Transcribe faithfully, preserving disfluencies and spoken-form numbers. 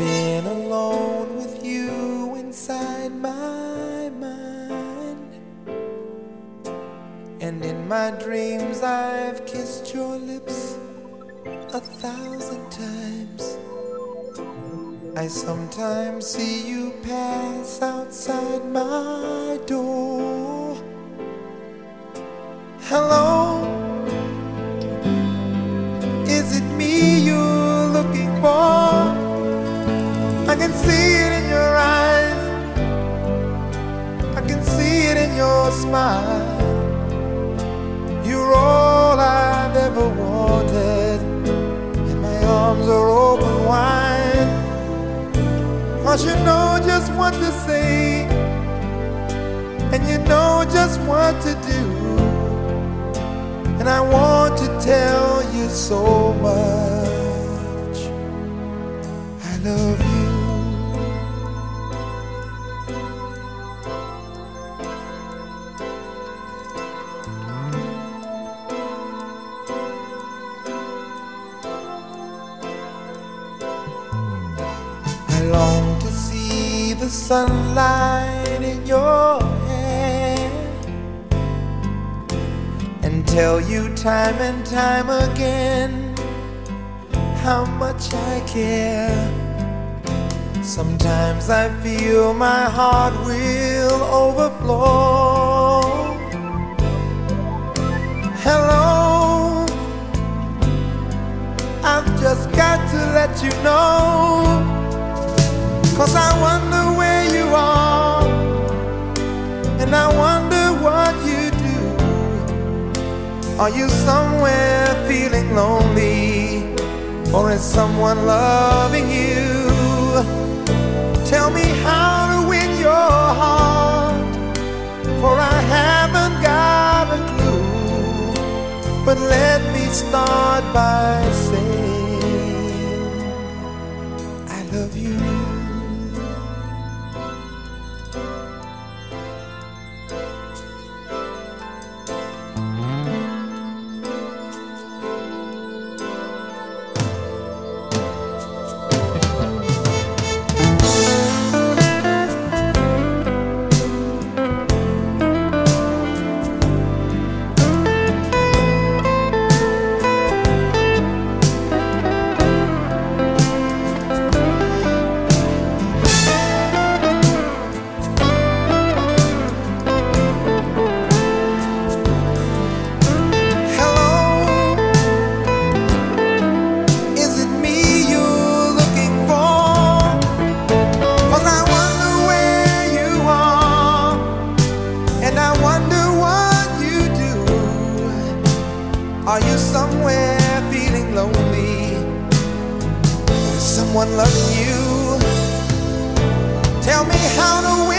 been alone with you inside my mind, and in my dreams I've kissed your lips a thousand times. I sometimes see you pass outside my door. Hello, is it me you're looking for? I can see it in your eyes, I can see it in your smile. You're all I've ever wanted, and my arms are open wide. 'Cause you know just what to say, and you know just what to do, and I want to tell you so much I love you. I long to see the sunlight in your hair and tell you time and time again how much I care. Sometimes I feel my heart will overflow. Hello, I've just got to let you know, 'cause I wonder where you are, and I wonder what you do. Are you somewhere feeling lonely, or is someone loving you? Tell me how to win your heart, for I haven't got a clue. But let me start by saying I love you. Are you somewhere feeling lonely? Is someone loving you? Tell me how to